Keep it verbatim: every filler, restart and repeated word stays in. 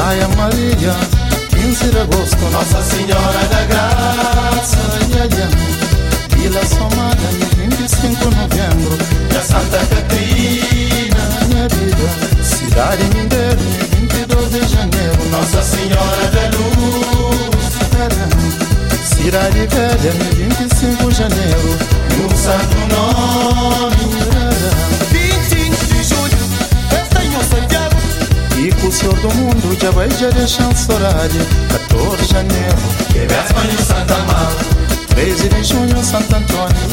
Praia Maria, quinze de agosto, Nossa Senhora da Graça. Iaiá, Vila Somada, vinte e cinco de novembro, da Santa Catarina, minha vida. Cidade Mindeiro, vinte e dois de janeiro, Nossa Senhora da Luz. Cidade Velha, vinte e cinco de janeiro, no santo nome. vinte e cinco de julho, festa em Santiago. E com o Senhor do Mundo, já vai já deixar o horário. quatorze de janeiro, que véspera em Santa Mar. treze de junho, Santo Antônio.